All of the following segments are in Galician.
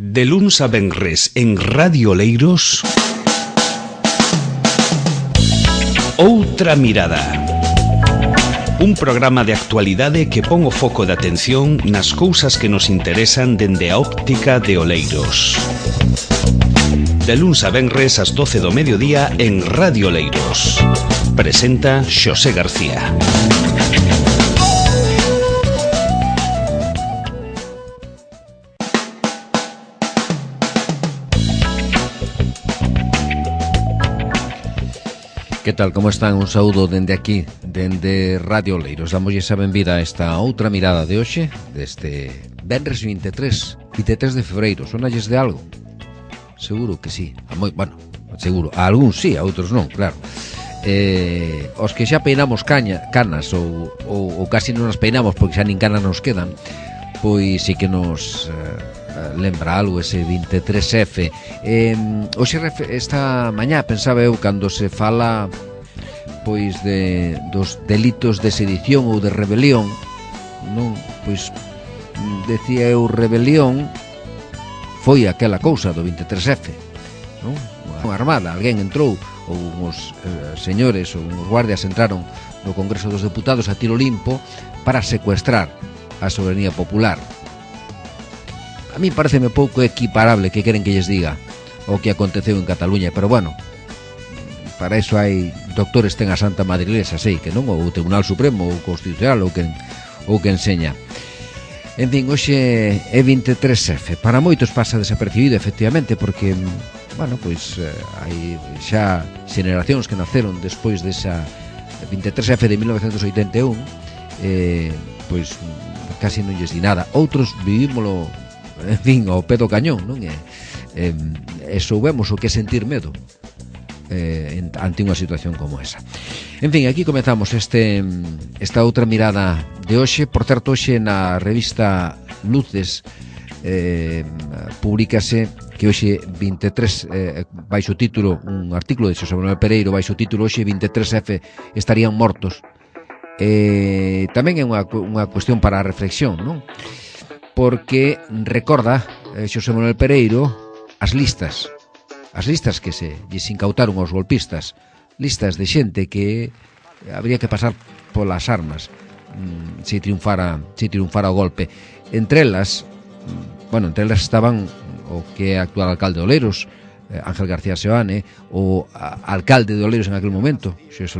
De luns a venres en Radio Oleiros, Outra Mirada. Un programa de actualidade que pon o foco de atención nas cousas que nos interesan dende a óptica de Oleiros. De luns a venres ás 12 do mediodía en Radio Oleiros. Presenta Xosé García. Que tal, como están? Un saúdo dende aquí, dende Radio Oleiros. Damoslle a benvida a esta outra mirada de hoxe, deste venres 23 de febreiro. Sonalles de algo? Seguro que sí. Seguro. A algúns sí, a outros non, claro. Os que xa peinamos canas ou casi non nos peinamos porque xa nin canas nos quedan, pois sí que nos lembra algo ese 23F. Hoxe, esta mañá, pensaba eu, cando se fala pois dos delitos de sedición ou de rebelión, non? Pois decía eu, rebelión foi aquela cousa do 23F, non? Unha armada, alguén entrou, ou uns señores ou uns guardias entraron no Congreso dos Deputados a tiro limpo para secuestrar a soberanía popular. A mí pareceme pouco equiparable que queren que lles diga o que aconteceu en Cataluña, pero bueno, para iso hai doctores ten a Santa Madre Iglesia, sei que non, ou o Tribunal Supremo ou Constitucional ou que enseña. En fin, hoxe é 23F. Para moitos pasa desapercibido, efectivamente, porque, bueno, pois hai xa xeneracións que naceron despois desa 23F de 1981, pois casi non lles di nada. Outros vivímolo, en fin, ao pé do cañón, non? E soubemos o que é sentir medo ante unha situación como esa. En fin, aquí comezamos esta outra mirada de hoxe. Por certo, hoxe na revista Luces publicase que hoxe 23 baixo título, un artículo de Xosé Manuel Pereiro baixo título hoxe 23F estarían mortos. Tamén é unha cuestión para a reflexión, non? Porque recorda Xosé Manuel Pereiro as listas que se lles incautaron aos golpistas, listas de xente que habría que pasar polas armas se triunfara o golpe. Entre elas estaban o que é actual alcalde de Oleiros, Ángel García Seoane, o alcalde de Oleiros en aquel momento, Xosé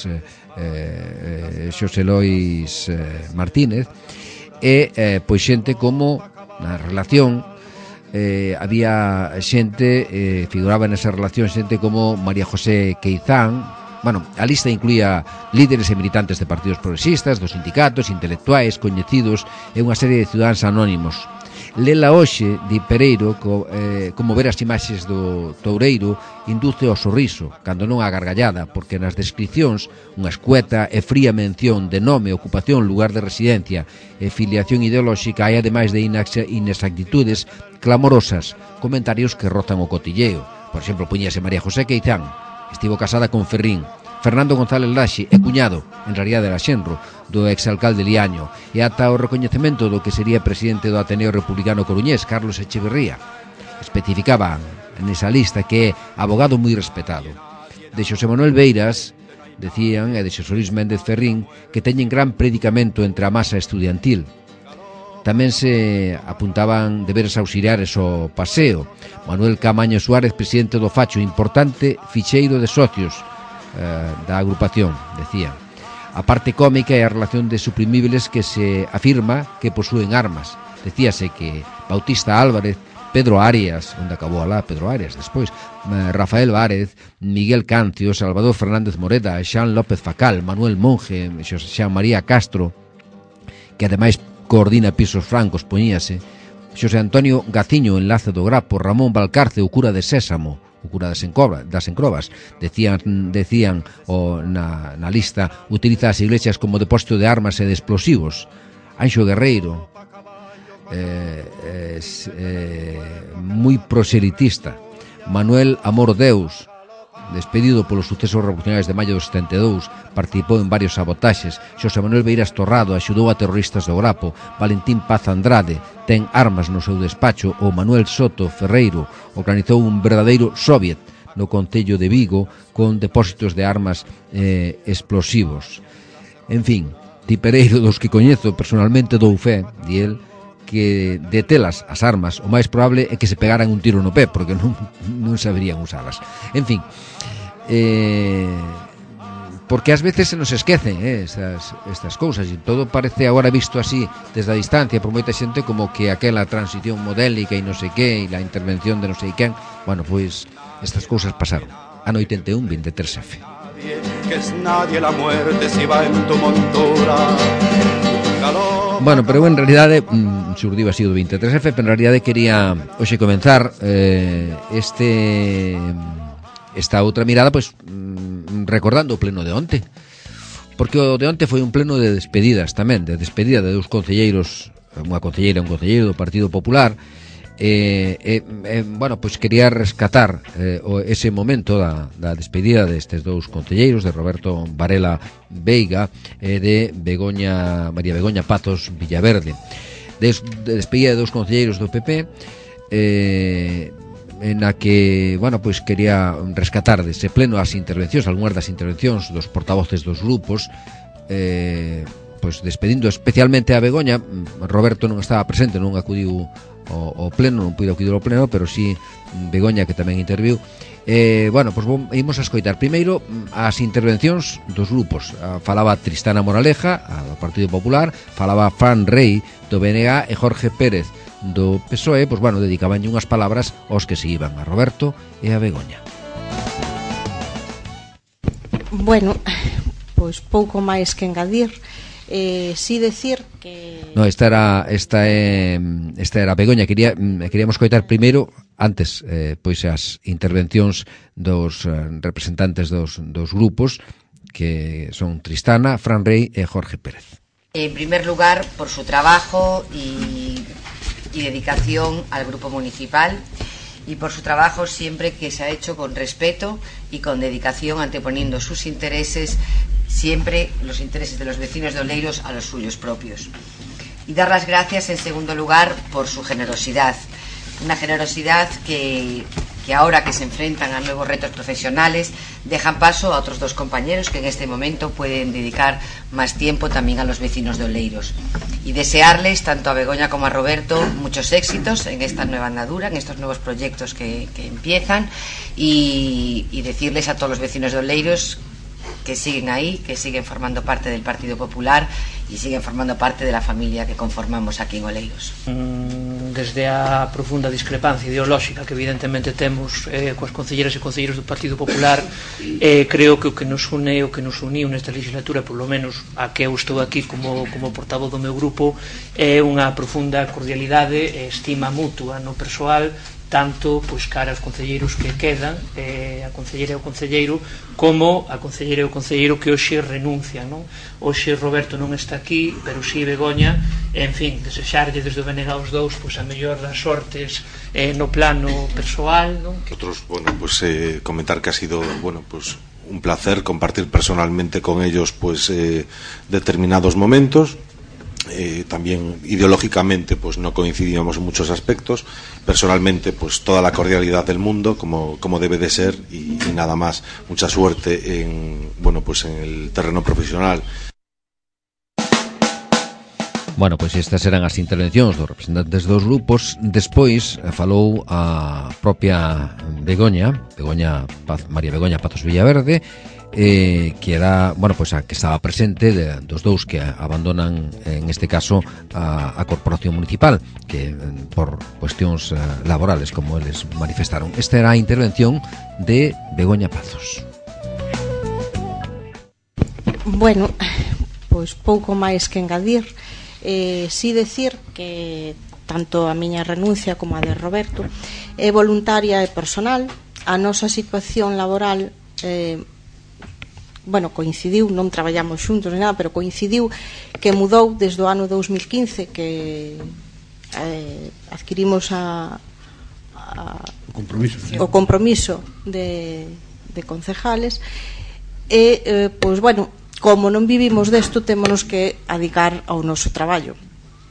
Lois Martínez, e pois xente como na relación había xente, figuraba nesa relación xente como María José Queizán. Bueno, a lista incluía líderes e militantes de partidos progresistas, dos sindicatos, intelectuais, coñecidos e unha serie de cidadáns anónimos. Lela hoxe, di Pereiro, como ver as imaxes do toureiro induce ao sorriso, cando non a gargallada, porque nas descripcións unha escueta e fría mención de nome, ocupación, lugar de residencia e filiación ideolóxica hai ademais de inexactitudes clamorosas, comentarios que rozan o cotilleo. Por exemplo, puñase María José Queizán, estivo casada con Ferrín. Fernando González Laxe é cuñado, en realidade era xenro, do exalcalde Liaño, e ata o recoñecemento do que sería presidente do Ateneo Republicano Coruñés, Carlos Echeverría. Especificaba nesa lista que é abogado moi respetado. De Xosé Manuel Beiras, decían, e de Xosé Luis Méndez Ferrín, que teñen gran predicamento entre a masa estudiantil. Tamén se apuntaban deberes auxiliares ao paseo. Manuel Camaño Suárez, presidente do Facho, importante ficheiro de socios da agrupación, decían. A parte cómica é a relación de suprimibles que se afirma que posúen armas. Decíase que Bautista Álvarez, Pedro Arias, onde acabou alá Pedro Arias despois, Rafael Várez, Miguel Cancio, Salvador Fernández Moreda, Xan López Facal, Manuel Monge, Xan María Castro, que ademais coordina Pisos Francos, poñíase, Xosé Antonio Gaciño, enlace do Grapo, Ramón Valcarce, o cura de Sésamo, o cura das Encrobas, decían na lista, utiliza as iglesias como depósito de armas e de explosivos. Anxo Guerreiro, moi proselitista. Manuel Amor Deus, despedido polos sucesos revolucionarios de maio do 72, participou en varios sabotaxes. Xosé Manuel Beiras Torrado axudou a terroristas do Grapo. Valentín Paz Andrade ten armas no seu despacho. O Manuel Soto Ferreiro organizou un verdadeiro soviet no concello de Vigo con depósitos de armas explosivos. En fin, tipereiro dos que coñezo personalmente dou fe, di el, que de telas as armas o máis probable é que se pegaran un tiro no pé, porque non saberían usalas. En fin, porque ás veces se nos esquecen estas cousas, e todo parece agora visto así desde a distancia por moita xente como que aquela transición modélica e non sei que, e la intervención de non sei quen. Bueno, pois estas cousas pasaron. Ano 81, 23F. Que es nadie la muerte si va en tu montura. Bueno, pero en realidade xurdiu así do 23F, pero en realidade quería hoxe comenzar esta outra mirada, pois recordando o pleno de onte, porque o de onte foi un pleno de despedidas tamén, de despedida de dous concelleiros, unha concelleira e un concelleiro do Partido Popular. Bueno, pois quería rescatar ese momento da despedida destes dous concelleiros, de Roberto Varela Veiga e de María Begoña Pazos Villaverde, de despedida de dous concelleiros do PP, en a que, bueno, pois quería rescatar dese pleno as intervencións, algunhas das intervencións dos portavoces dos grupos, pois despedindo especialmente a Begoña. Roberto non estaba presente, non acudiu o pleno, non puido acudir ao pleno, pero sí Begoña, que tamén interviu. Bueno, pois imos a escoitar primeiro as intervencións dos grupos. Falaba Tristana Moraleja, do Partido Popular, falaba Fran Rey do BNG e Jorge Pérez do PSOE. Pois bueno, dedicaban unhas palabras aos que se iban, a Roberto e a Begoña. Bueno, pois pouco máis que engadir. Sí decir que... No, esta era Begoña. Queríamos coitar primeiro, antes, pois as intervencións dos representantes dos grupos, que son Tristana, Fran Rey e Jorge Pérez. En primer lugar, por su trabajo y dedicación al grupo municipal, y por su trabajo siempre que se ha hecho con respeto y con dedicación, anteponiendo sus intereses, siempre los intereses de los vecinos de Oleiros a los suyos propios. Y dar las gracias en segundo lugar por su generosidad, una generosidad que ahora que se enfrentan a nuevos retos profesionales dejan paso a otros dos compañeros que en este momento pueden dedicar más tiempo también a los vecinos de Oleiros. Y desearles, tanto a Begoña como a Roberto, muchos éxitos en esta nueva andadura, en estos nuevos proyectos que empiezan, y decirles a todos los vecinos de Oleiros que siguen ahí, que siguen formando parte del Partido Popular y siguen formando parte de la familia que conformamos aquí en Oleiros. Desde a profunda discrepancia ideolóxica que evidentemente temos coas concelleras e concelleiros do Partido Popular, creo que o que nos une, o que nos uniu nesta legislatura, por lo menos a que eu estou aquí como portavoz do meu grupo, é unha profunda cordialidade e estima mutua no persoal, tanto pois cara aos concelleiros que quedan, a concelleira e o concelleiro, como a concelleira e o concelleiro que hoxe renuncian, non? Hoxe Roberto non está aquí, pero si Begoña, en fin, desexarlle desde o BNG aos dous pois a mellor das sortes no plano persoal, non? Nosotros, bueno, pues comentar que ha sido, bueno, pues un placer compartir personalmente con ellos pues determinados momentos. También ideológicamente pues no coincidíamos en muchos aspectos. Personalmente pues toda la cordialidad del mundo como debe de ser, y nada más. Mucha suerte en el terreno profesional. Bueno, pois estas eran as intervencións dos representantes dos grupos. Despois falou a propia María Begoña Pazos Villaverde, que era, bueno, pois a que estaba presente dos dous que abandonan, en este caso, a corporación municipal, que por cuestións laborales, como eles manifestaron. Esta era a intervención de Begoña Pazos. Bueno, pois pouco máis que engadir. Sí decir que tanto a miña renuncia como a de Roberto é voluntaria e personal. A nosa situación laboral coincidiu, non traballamos xuntos ni nada, pero coincidiu que mudou desde o ano 2015, que adquirimos o compromiso de de concejales e, pois, bueno, como non vivimos desto, témonos que adicar ao noso traballo.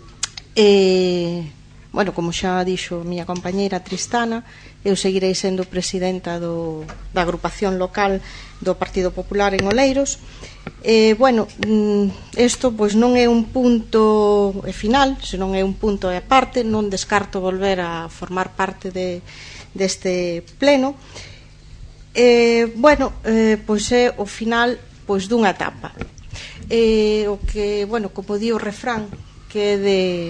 Bueno, como xa dixo a miña compañeira Tristana, eu seguirei sendo presidenta da agrupación local do Partido Popular en Oleiros. Bueno, isto pois non é un punto final, senón é un punto e aparte. Non descarto volver a formar parte deste pleno. Bueno, pois é o final pois dunha etapa. O que, bueno, como di o refrán, que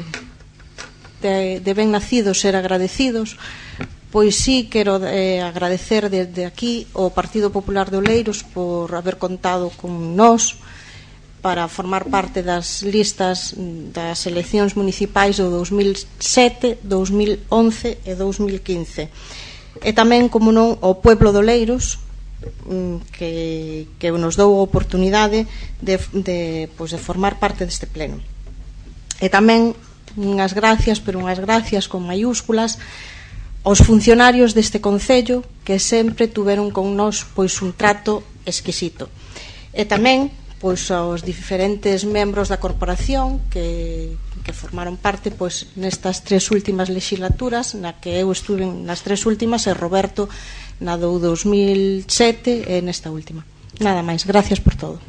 de ben nacidos ser agradecidos, pois sí quero agradecer desde aquí ao Partido Popular de Oleiros por haber contado con nós para formar parte das listas das eleccións municipais do 2007, 2011 e 2015. E tamén, como non, ao pueblo de Oleiros, que nos dou a oportunidade de formar parte deste pleno. E tamén unhas gracias, pero unhas gracias con maiúsculas, aos funcionarios deste concello que sempre tuveron con nós pois un trato exquisito. E tamén pois aos diferentes membros da corporación que formaron parte pois nestas 3 últimas legislaturas, na que eu estuve nas 3 últimas e Roberto na do 2007 e nesta última. Nada máis, gracias por todo.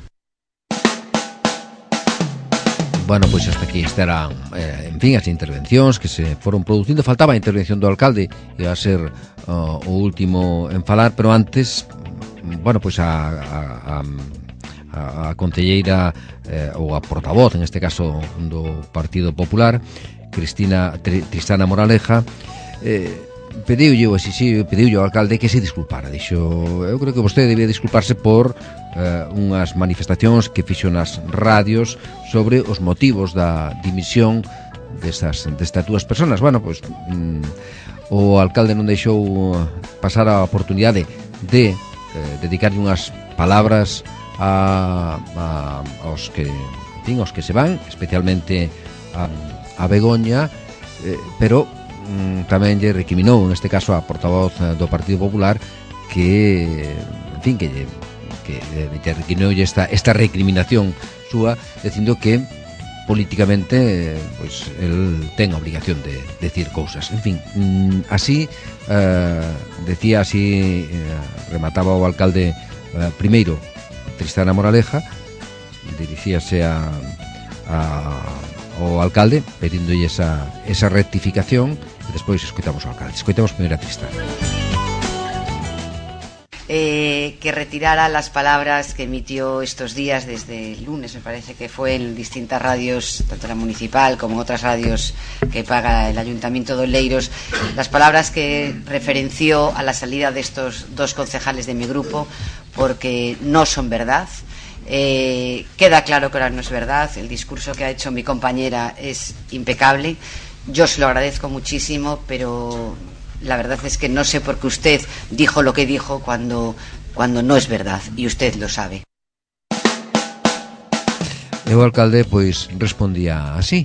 Bueno, pois hasta aquí estarán, en fin, as intervencións que se foron producindo. Faltaba a intervención do alcalde, ia a ser o último en falar, pero antes, bueno, pois a concelleira ou a portavoz, en este caso do Partido Popular, Tristana Moraleja, pediulle ao alcalde que se disculpara. Dixo, eu creo que vostede debía disculparse por unhas manifestacións que fixo nas radios sobre os motivos da dimisión destas dúas persoas. Bueno, pois o alcalde non deixou pasar a oportunidade de dedicarlle unhas palabras aos que se van, especialmente a Begoña, pero tamén lle recriminou, neste caso, a portavoz do Partido Popular que, en fin, que lle recriminou esta recriminación súa, dicindo que políticamente pois el ten a obligación de decir cousas. En fin, así decía, así remataba o alcalde primeiro Tristana Moraleja, dirixíase ao alcalde pedíndolle esa rectificación e despois escoitamos ao alcalde. Escoitamos primeiro a Tristana. Que retirara las palabras que emitió estos días, desde el lunes me parece que fue, en distintas radios, tanto la municipal como en otras radios que paga el Ayuntamiento de Oleiros, las palabras que referenció a la salida de estos 2 concejales de mi grupo, porque no son verdad. Queda claro que ahora no es verdad. El discurso que ha hecho mi compañera es impecable, yo se lo agradezco muchísimo, pero la verdad es que no sé por qué usted dijo lo que dijo cuando no es verdad, y usted lo sabe. E o alcalde pois respondía así.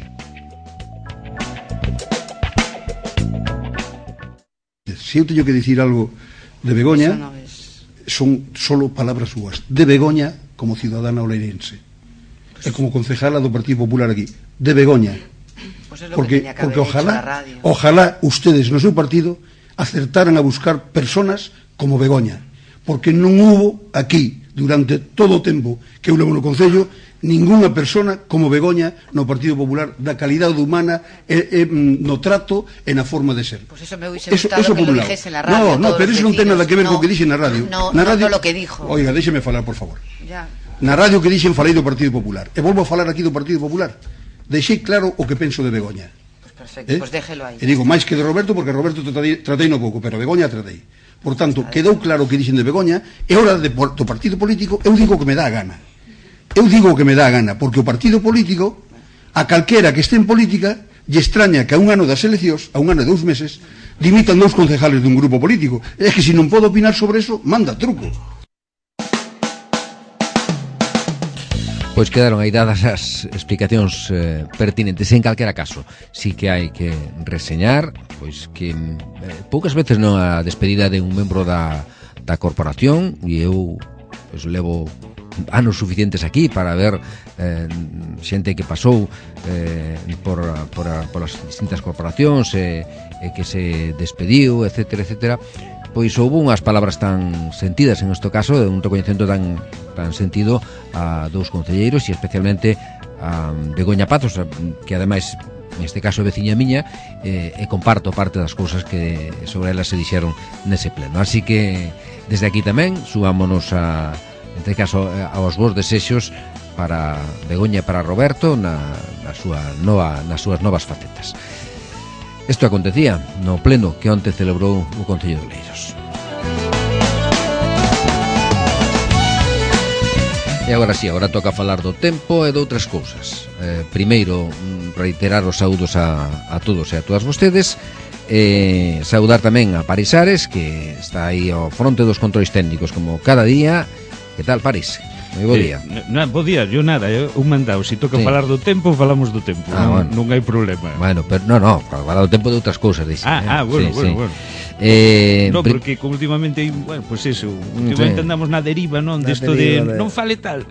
Se eu teño que dicir algo de Begoña, no son solo palabras súas. De Begoña como ciudadana oleirense e como concejala do Partido Popular aquí. De Begoña. Pues porque ojalá ustedes no seu partido acertaran a buscar personas como Begoña, porque non hubo aquí durante todo o tempo que eu levo no Concello ningunha persona como Begoña no Partido Popular, da calidade humana no trato e na forma de ser. Pues eso me hubiese gustado que lo dijese en la radio. No, pero eso non ten nada que ver co que dixe na radio. No lo que dijo. Oiga, déxeme falar, por favor. Ya. Na radio que dixen falei do Partido Popular e volvo a falar aquí do Partido Popular. Deixei claro o que penso de Begoña. Pues perfecto, pues déjelo aí. E digo máis que de Roberto, porque Roberto tratei no pouco, pero Begoña tratei. Por tanto, quedou claro o que dixen de Begoña, e hora do partido político eu digo o que me dá a gana. Eu digo o que me dá a gana, porque o partido político, a calquera que este en política, lle extraña que a un ano das eleccións, a un ano e 2 meses, dimitan 2 concejales dun grupo político. É que se non podo opinar sobre eso, manda truco. Pois quedaron aí dadas as explicacións pertinentes. En calquera caso, sí que hai que reseñar pois que poucas veces non a despedida de un membro da da corporación, e eu pues, levo anos suficientes aquí para ver xente que pasou por as distintas corporacións que se despediu, etcétera, etcétera. Pois houve unhas palabras tan sentidas en este caso, un recoñecemento tan sentido a dous concelleiros e especialmente a Begoña Pazos, que ademais neste caso é veciña miña, e comparto parte das cousas que sobre elas se dixeron nese pleno. Así que desde aquí tamén subámonos neste caso aos vos desexos para Begoña e para Roberto nas súas novas facetas. Isto acontecía no pleno que onte celebrou o Concello de Oleiros. E agora sí, agora toca falar do tempo e de outras cousas. Primeiro, reiterar os saúdos a todos e a todas vostedes, saudar tamén a Paris Ares, que está aí ao fronte dos controis técnicos como cada día. Que tal, Paris? Moi bo día. Bo día, yo nada, un mandado. Si toca falar do tempo, falamos do tempo. Bueno. Non hai problema. Bueno, pero falar do tempo de outras cousas, dixe. Bueno. No, porque últimamente, bueno, pues eso, últimamente andamos na deriva, non? Desto de non fale tal,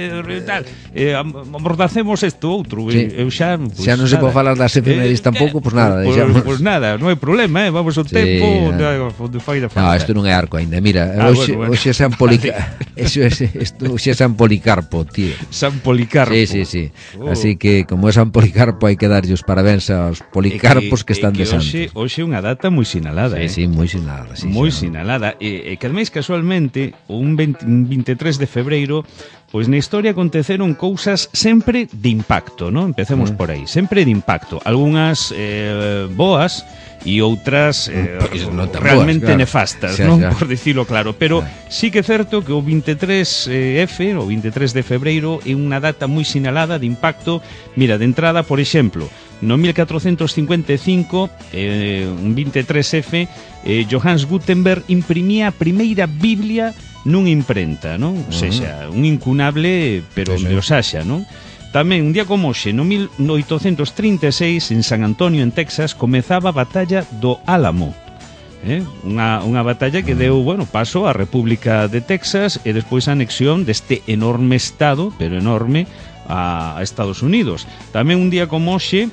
amordacemos isto outro. Eu xa non se pode falar das efemérides tampouco, pues nada, deixamos. Pues nada, non hai problema, vamos ao tempo onde fai da falta. No, isto non é arco aínda, mira, hoxe é San Policarpo. Hoxe é San Policarpo, tío. San Policarpo. Sí. Así que, como é San Policarpo, hai que darlle os parabéns aos policarpos que están de santo. Hoxe é unha data moi sinalada, Sí, moi sinalada. Moi sinalada. E que ademais casualmente un 23 de febreiro, pois na historia aconteceron cousas sempre de impacto, non? Empecemos por aí, sempre de impacto. Algunhas boas e outras realmente boas, nefastas, non? Por dicilo claro, pero sí que é certo que o 23F, o 23 de febreiro, é unha data moi sinalada de impacto. Mira, de entrada, por exemplo, no 1455, un 23F, Johannes Gutenberg imprimía a primeira Biblia nunha imprenta, non? O sexa, un incunable, pero me os haxa, non? Tamén, un día como hoxe, no 1836, en San Antonio, en Texas, comezaba a batalla do Álamo. Unha batalla que deu, paso á República de Texas e despois a anexión deste enorme estado, pero enorme, a Estados Unidos. Tamén un día como hoxe,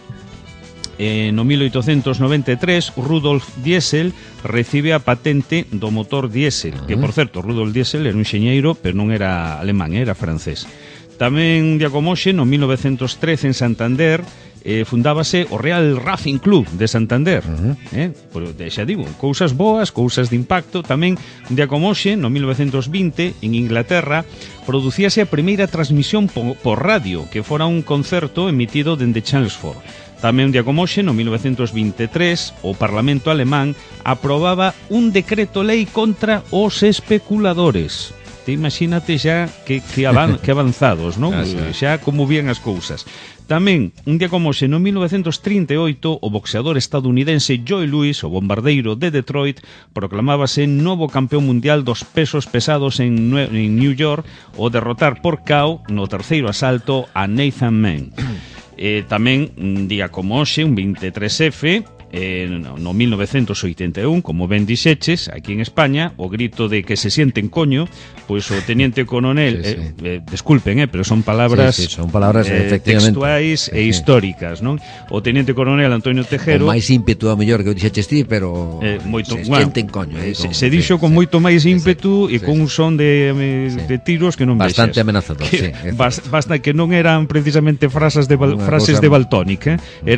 no 1893, Rudolf Diesel recibe a patente do motor diésel, que, por certo, Rudolf Diesel era un enxeñeiro, pero non era alemán, era francés. Tamén un día como hoxe, no 1913, en Santander, fundábase o Real Racing Club de Santander. Xa digo, cousas boas, cousas de impacto. Tamén un día como hoxe, no 1920, en Inglaterra, producíase a primeira transmisión por radio, que fora un concerto emitido dende Chelmsford. Tamén un día como hoxe, no 1923, o Parlamento alemán aprobaba un decreto lei contra os especuladores. Imagínate xa que avanzados, non? Xa como vían as cousas. Tamén, un día como hoxe, no 1938, o boxeador estadounidense Joe Louis, o bombardeiro de Detroit, proclamábase novo campeón mundial dos pesos pesados en New York, ao derrotar por KO no terceiro asalto a Nathan Mann. Tamén, un día como hoxe, un 23F, no 1981, como ben dixeches, aquí en España, o grito de que se sienten coño, pois o teniente coronel, disculpen, pero son palabras, son palabras textuais e históricas, non? O teniente coronel Antonio Tejero, con máis ímpetu a mellor que o dixeches ti, pero se sienten coño, se dixo con moito máis ímpetu e con un son de tiros que non vexas. Bastante amenazador, basta que non eran precisamente frases de Valtónic,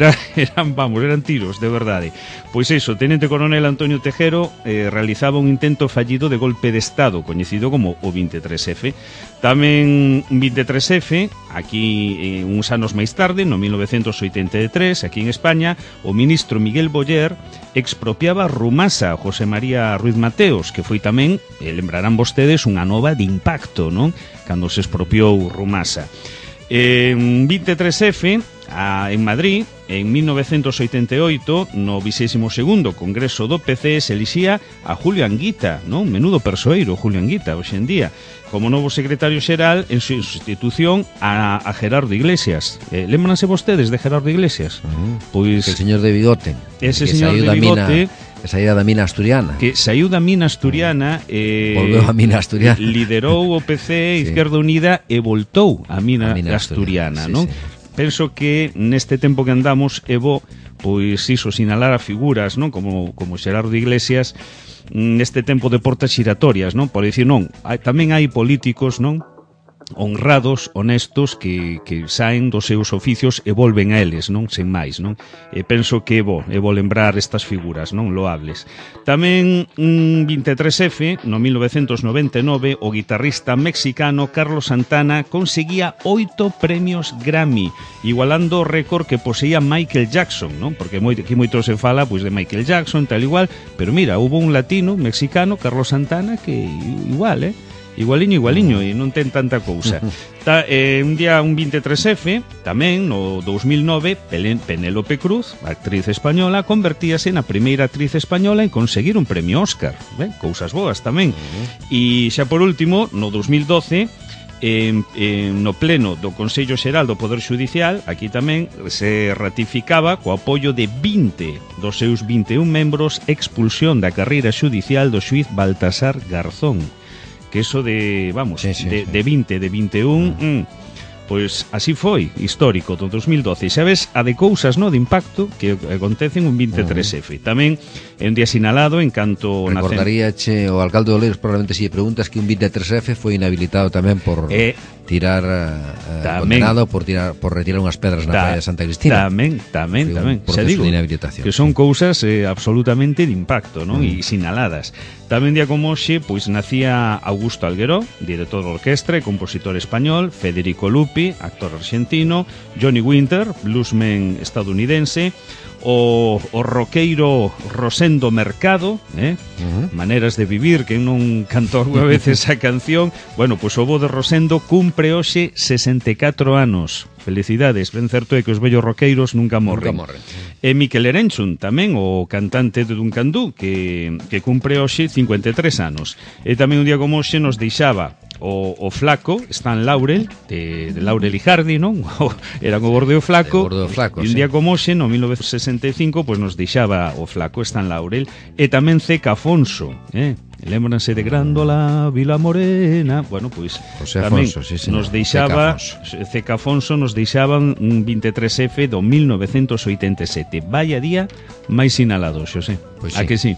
eran tiros, de verdade. Pois iso, Tenente Coronel Antonio Tejero realizaba un intento fallido de golpe de Estado, coñecido como o 23F. Tamén un 23F, aquí uns anos máis tarde, no 1983, aquí en España, o ministro Miguel Boyer expropiaba Rumasa a José María Ruiz Mateos, que foi tamén, lembrarán vostedes, unha nova de impacto, non? Cando se expropiou Rumasa. Un 23F, en Madrid, en 1988, no 22º Congreso do PC, se elixía a Julio Anguita, non? Menudo persoeiro, Julio Anguita, hoxe en día, como novo secretario xeral en sustitución a Gerardo Iglesias. Lembranse vostedes de Gerardo Iglesias? Pois el señor de bigote. Ese señor de bigote saída da mina asturiana. Que saiu da mina asturiana, volveu a mina asturiana. Liderou o PC, Izquierda Unida, e voltou a mina asturiana, sí, non? sí. Penso que neste tempo que andamos é bo, pois iso, sinalar a figuras, non? Como Xerardo Iglesias, neste tempo de portas xiratorias, non? Por dicir, non, tamén hai políticos, non? Honrados, honestos, que saen dos seus oficios e volven a eles, non? Sen máis, non? E penso que é bo lembrar estas figuras, non? Loables. Tamén un 23F, no 1999, o guitarrista mexicano Carlos Santana conseguía 8 premios Grammy, igualando o récord que poseía Michael Jackson, non? Porque aquí moito se fala pois de Michael Jackson, tal igual, pero mira, hubo un latino mexicano, Carlos Santana, que igual, igualiño, e non ten tanta cousa. Un día, un 23F, tamén, no 2009, Penélope Cruz, actriz española, convertíase na primeira actriz española en conseguir un premio Óscar. Cousas boas tamén. E xa por último, no 2012, no pleno do Consello Xeral do Poder Xudicial, aquí tamén se ratificaba co apoio de 20 dos seus 21 membros expulsión da carreira xudicial do xuíz Baltasar Garzón. Que eso de, vamos, sí. de 20, de 21, pois así foi, histórico, do 2012. E sabes, a de cousas, no, de impacto que acontecen un 23F. Tamén é un día sinalado en canto... Recordaríache, o alcalde de Oleiros probablemente si lle preguntas que un 23F foi inhabilitado tamén por tirar condenado por retirar unhas pedras na praia de Santa Cristina. Tamén. Xa digo, que son cousas absolutamente de impacto, non? E sinaladas. Tamén día como hoxe, pois nacía Augusto Algueró, director de orquestra e compositor español, Federico Lupi, actor argentino, Johnny Winter, bluesman estadounidense, o roqueiro Rosendo Mercado, Maneras de vivir, que non cantou unha vez esa canción. Bueno, pois o bo de Rosendo cumpre hoxe 64 anos. Felicidades, ben certo é que os vellos roqueiros nunca morren. E Miquel Erenchun, tamén o cantante de Duncandú, que cumpre hoxe 53 anos. E tamén un día como hoxe nos deixaba o Flaco, Stan Laurel, de Laurel y Hardy, non? Eran o Gordo e o Flaco. E un día como hoxe, no 1965, pois nos deixaba o Flaco, Stan Laurel, e tamén Ceca Afonso, Lémbranse de Grándola, Vila Morena. Bueno, pois José tamén Afonso, sí, nos deixaba Ceca Afonso, nos deixaban un 23F do 1987. Vaya día máis sinalado, Xosé. Pois a que sí?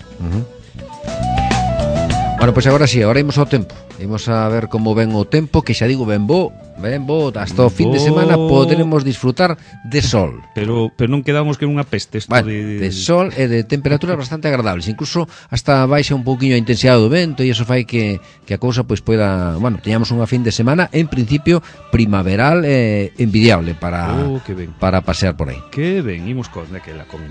Bueno, pois agora sí, agora imos ao tempo. Imos a ver como ven o tempo, que xa digo, ben bo, hasta o fin de semana poderemos disfrutar de sol. Pero non quedamos que unha peste isto de sol e de temperaturas bastante agradables, incluso hasta baixa un pouquiño a intensidade do vento, e iso fai que a cousa pois poida, bueno, teñamos unha fin de semana en principio primaveral e envidiable para pasear por aí. Que ben, imos con aquela con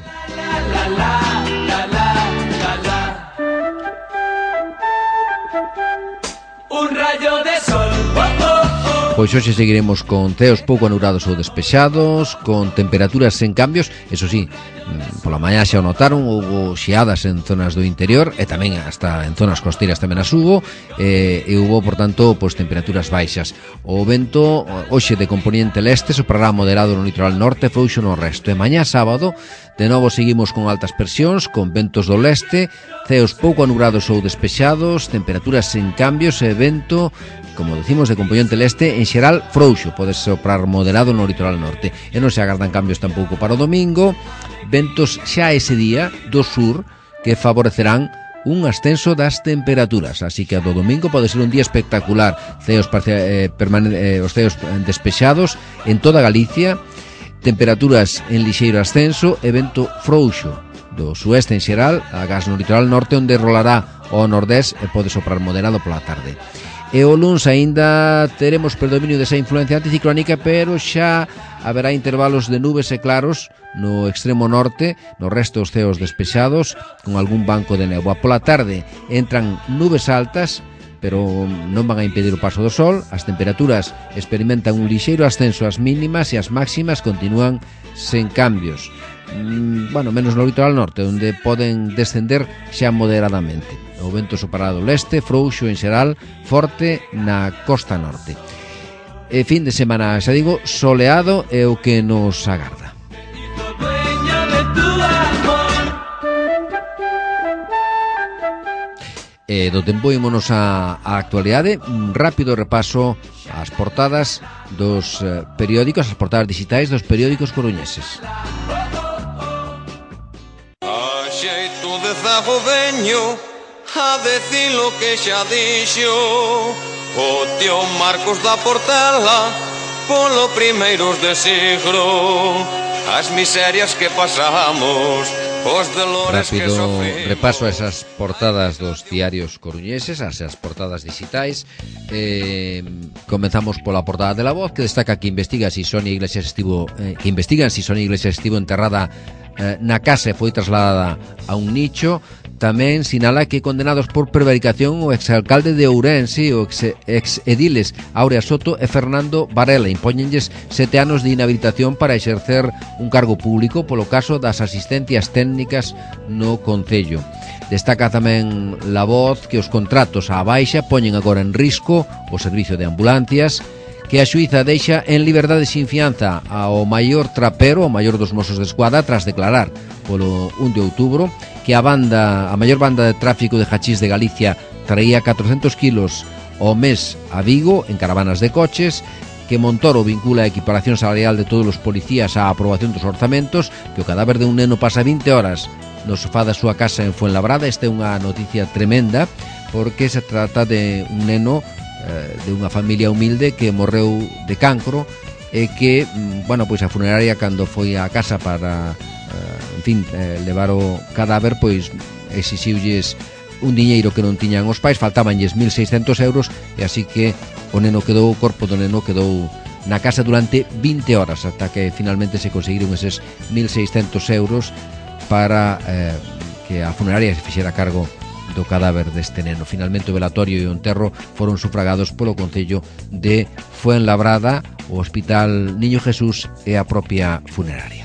un rayo de sol. Pois hoxe seguiremos con ceos pouco anurados ou despexados, con temperaturas sen cambios, eso sí, pola mañá xa o notaron, houbo xeadas en zonas do interior e tamén hasta en zonas costeiras tamén as hubo, e houbo, por tanto, pois temperaturas baixas. O vento hoxe de componente leste soprará moderado no litoral norte, frouxo no resto. E mañá sábado, de novo seguimos con altas presións, con ventos do leste, ceos pouco anurados ou despexados, temperaturas sen cambios e vento, como decimos, de componente leste, en xeral frouxo, pode soprar moderado no litoral norte. E non se agardan cambios tampouco para o domingo, ventos xa ese día do sur que favorecerán un ascenso das temperaturas, así que a do domingo pode ser un día espectacular. Ceos os ceos despexados en toda Galicia, temperaturas en lixeiro ascenso e vento frouxo do sueste en xeral, agás no litoral norte, onde rolará ao nordés e pode soprar moderado pola tarde. E o luns aínda teremos predominio desa influencia anticiclónica, pero xa haberá intervalos de nubes e claros no extremo norte, no resto os ceos despexados, con algún banco de néboa. Pola tarde entran nubes altas, pero non van a impedir o paso do sol. As temperaturas experimentan un lixeiro ascenso ás mínimas e as máximas continúan sen cambios. Bueno, menos no litoral norte, onde poden descender xa moderadamente. O vento soprará do leste, frouxo en xeral, forte na costa norte. E fin de semana, xa digo, soleado é o que nos agarda. do tempo ímonos a actualidade. Un rápido repaso ás portadas dos periódicos, as portadas digitais dos periódicos coruñeses. A xeito de zagodeño, a decir lo que xa dixo o tío Marcos da Portela polo primeiros de siglo, as miserias que pasamos, os dolores que rápido sofrimos. Repaso a esas portadas dos diarios coruñeses, a esas portadas digitais. Comenzamos pola portada de La Voz, que destaca que investigan si Sonia Iglesias estivo enterrada na casa e foi trasladada a un nicho. Tamén sinala que condenados por prevaricación o exalcalde de Ourense, o ex-ediles Áurea Soto e Fernando Varela. Impóñenlles 7 anos de inhabilitación para exercer un cargo público polo caso das asistencias técnicas no concello. Destaca tamén La Voz que os contratos á baixa poñen agora en risco o servicio de ambulancias, que a xuíza deixa en liberdade sin fianza ao maior trapero, o maior dos Mossos de Escuadra, tras declarar polo 1 de outubro que a maior banda de tráfico de hachís de Galicia traía 400 kilos ao mes a Vigo en caravanas de coches, que Montoro vincula a equiparación salarial de todos os policías á aprobación dos orzamentos, que o cadáver de un neno pasa 20 horas no sofá da súa casa en Fuenlabrada. Esta é unha noticia tremenda porque se trata de un neno de unha familia humilde que morreu de cancro e que, bueno, pois a funeraria cando foi á casa para levar o cadáver, pois exixiulles un diñeiro que non tiñan os pais, faltabanlles 1.600 euros e así que o corpo do neno quedou na casa durante 20 horas ata que finalmente se conseguiron eses 1.600 euros para que a funeraria se fixera cargo do cadáver deste neno. Finalmente o velatorio e o enterro foron sufragados polo Concello de Fuenlabrada, o Hospital Niño Jesús e a propia funeraria.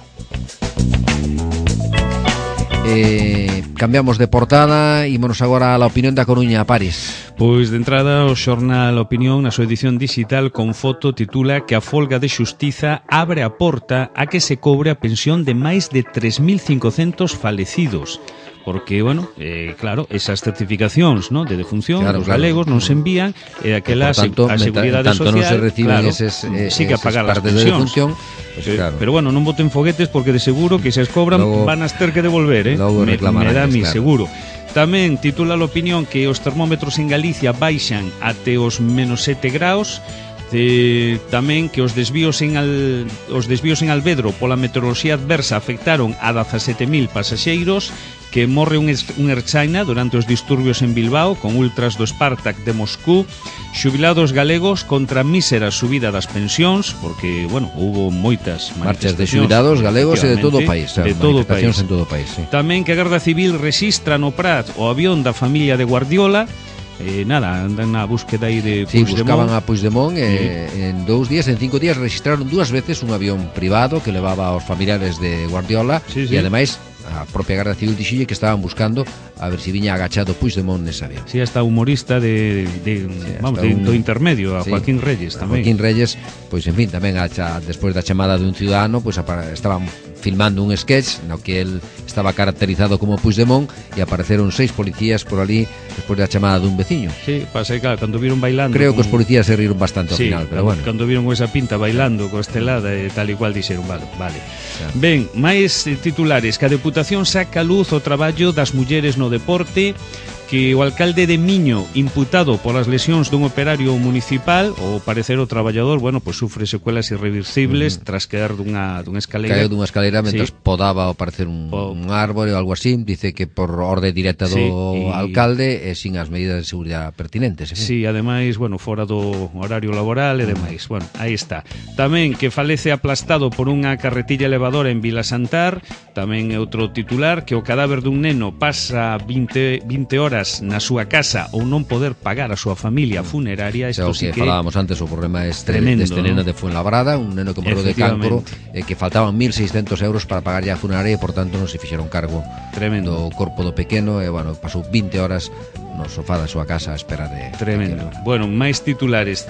Cambiamos de portada, ímonos agora a La Opinión da Coruña, Paris. Pois de entrada o xornal Opinión na súa edición digital con foto titula que a folga de xustiza abre a porta a que se cobre a pensión de máis de 3.500 falecidos. Porque, bueno, claro, esas certificacións, ¿no?, de defunción, claro, os galegos non se envían e aquela a Seguridade Social, non se reciben claro, eses sí que a pagar as pensións. Pues claro. Pero bueno, non boten foguetes porque de seguro que se as cobran logo, van a ter que devolver, me dá mi claro. Seguro. Tamén titula a Opinión que os termómetros en Galicia baixan até os menos 7 graus. Tamén que os desvíos en Alvedro pola meteoroloxía adversa afectaron a 17.000 pasaxeiros, que morre un Erchaina durante os disturbios en Bilbao con ultras do Spartak de Moscú, xubilados galegos contra mísera subida das pensións, porque, bueno, houbo moitas marchas de xubilados galegos e de todo o país, de todo o país. En todo o país, sí. Tamén que a Garda Civil rexistra no Prat o avión da familia de Guardiola. Andan na búsqueda aí de Puigdemont. Buscaban a Puigdemont en 2 días, en 5 días registraron 2 veces un avión privado que levaba aos familiares de Guardiola e ademais a propia Garda Civil dixille que estaban buscando a ver se viña agachado Puigdemont nese avión. Si, hasta humorista do intermedio, a Joaquín Reyes tamén. Joaquín Reyes, pois en fin, tamén despois da chamada de un ciudadano, pois estaban filmando un sketch no que él estaba caracterizado como Puigdemont e apareceron 6 policías por ali despois da chamada dun veciño. Sí, pasa que claro, cando viron bailando. Creo que os policías se riron bastante ao final, pero bueno. Cando viron esa pinta bailando co estelada e tal e cual dixeron, vale. Claro. Ben, máis titulares, que a Deputación saca a luz o traballo das mulleres no deporte, que o alcalde de Miño, imputado polas lesións dun operario municipal, ao parecer o traballador, bueno, pues sufre secuelas irreversibles tras quedar dunha escalera. Caeu dunha escalera mentre podaba ao parecer un árbore ou algo así. Dice que por orde directa do alcalde e sin as medidas de seguridade pertinentes. Sí, ademais, bueno, fora do horario laboral e demais. Bueno, aí está. Tamén que falece aplastado por unha carretilla elevadora en Vila Santar. Tamén é outro titular, que o cadáver dun neno pasa 20 horas na súa casa ou non poder pagar a súa familia funeraria. Isto sí que falábamos antes, o problema deste neno de Fuenlabrada, un neno que morreu de cancro, que faltaban 1.600 euros para pagar ya a funeraria e por tanto non se fixeron cargo do corpo do pequeno e, bueno, pasou 20 horas no sofá da súa casa a espera de... Tremendo. Bueno, máis titulares.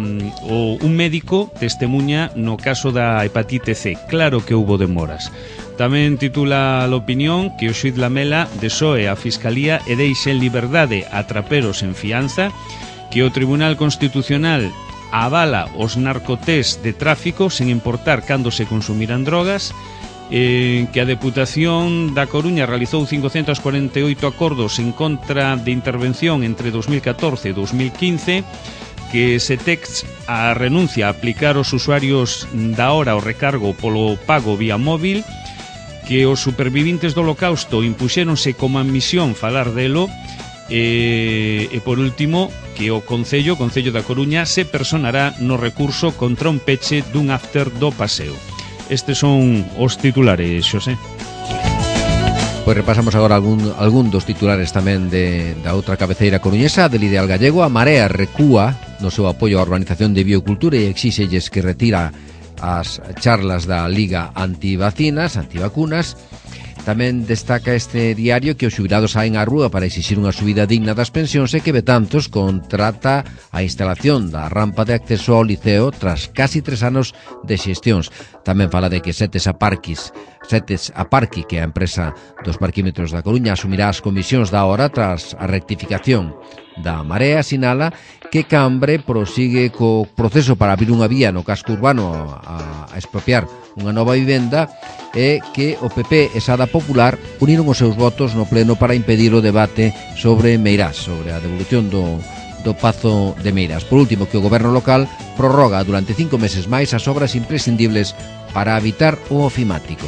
Un médico testemunha no caso da hepatite C. Claro que houbo demoras. Tamén titula a opinión que o xuíz Lamela desoe a Fiscalía e deixe en liberdade a traperos en fianza, que o Tribunal Constitucional avala os narcotés de tráfico sen importar cando se consumiran drogas, que a Deputación da Coruña realizou 548 acordos en contra de intervención entre 2014 e 2015, que se tex a renuncia a aplicar aos usuarios da hora o recargo polo pago vía móvil, que os supervivintes do Holocausto impuxéronse como a misión falar delo, e por último, que o Concello da Coruña se personará no recurso contra un peche dun after do paseo. Estes son os titulares, Xosé. Pois repasamos agora algún dos titulares tamén da outra cabeceira coruñesa, del Ideal Gallego. A Marea recúa no seu apoio á organización de biocultura e exíxelles que retira as charlas da Liga antivacunas. Tamén destaca este diario que os xubilados saen á rúa para exixir unha subida digna das pensións e que Betanzos contrata a instalación da rampa de acceso ao liceo tras casi 3 anos de xestións. Tamén fala de que Setes Aparqui, que é a empresa dos parquímetros da Coruña, asumirá as comisións da hora tras a rectificación da Marea. Sinala que Cambre prosigue co proceso para abrir unha vía no casco urbano a expropiar unha nova vivenda, e que o PP e Sada Popular uniron os seus votos no pleno para impedir o debate sobre Meirás, sobre a devolución do Pazo de Meirás. Por último, que o goberno local prorroga durante 5 meses máis as obras imprescindibles para evitar o ofimático.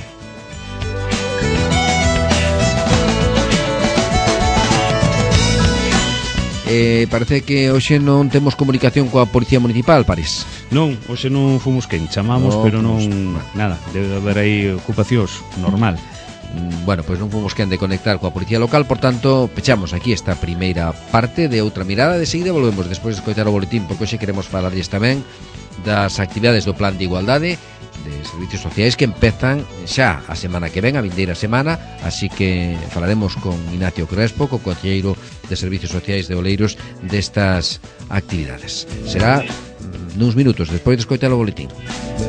Parece que hoxe non temos comunicación coa Policía Municipal, París. Non, hoxe non fomos quen chamamos, pero non nada, debe haber aí ocupacións normal. Bueno, pois non fomos quen de conectar coa Policía Local, por tanto, pechamos aquí esta primeira parte de Outra Mirada. De seguida volvemos despois de escoitar o boletín, porque hoxe queremos falarlles tamén das actividades do Plan de Igualdade de Servicios Sociais que empezan xa a semana que ven, a vindeira semana, así que falaremos con Ignacio Crespo, co concelleiro de Servicios Sociais de Oleiros, destas actividades. Será nuns minutos despois de escoitar o boletín.